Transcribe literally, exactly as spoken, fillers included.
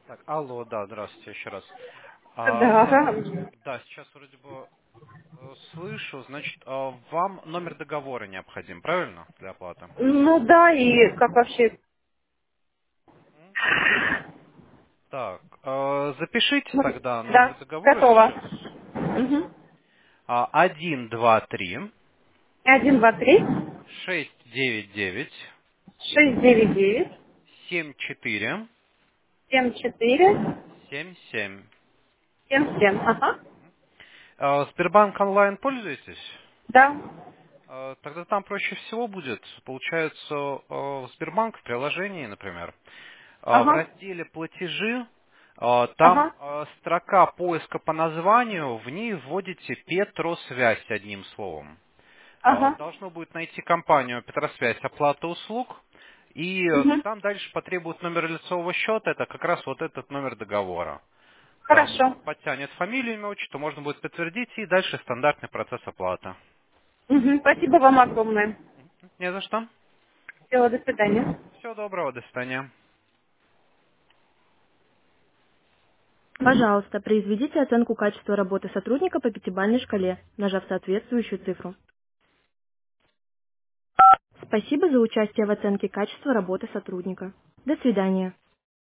Так, алло, да, здравствуйте еще раз. А, Да, так, ага. да, сейчас вроде бы э, слышу, значит, а, вам номер договора необходим, правильно, для оплаты? Ну да, и как вообще... М? Так, э, запишите Ну, тогда номер да, договора готово. сейчас. Угу. А, один, два, три, Один, два, три, шесть, девять, девять, шесть, девять, девять, семь, четыре, семь, четыре, семь, семь. семь, семь. Ага. Э, Сбербанк онлайн пользуетесь? Да. Э, Тогда там проще всего будет, получается, э, в Сбербанк в приложении, например, э, в Ага. разделе «Платежи», э, там Ага. э, строка поиска по названию, в ней вводите «Петросвязь» одним словом. Э, Ага. Должно будет найти компанию «Петросвязь. Оплата услуг», и э, Угу. там дальше потребует номер лицевого счета, это как раз вот этот номер договора. Там Хорошо. подтянет фамилию, имя, отчество, можно будет подтвердить, и дальше стандартный процесс оплаты. Угу. Спасибо вам огромное. Не за что. Всего, до свидания. Всего доброго, до свидания. Пожалуйста, произведите оценку качества работы сотрудника по пятибалльной шкале, нажав соответствующую цифру. Спасибо за участие в оценке качества работы сотрудника. До свидания.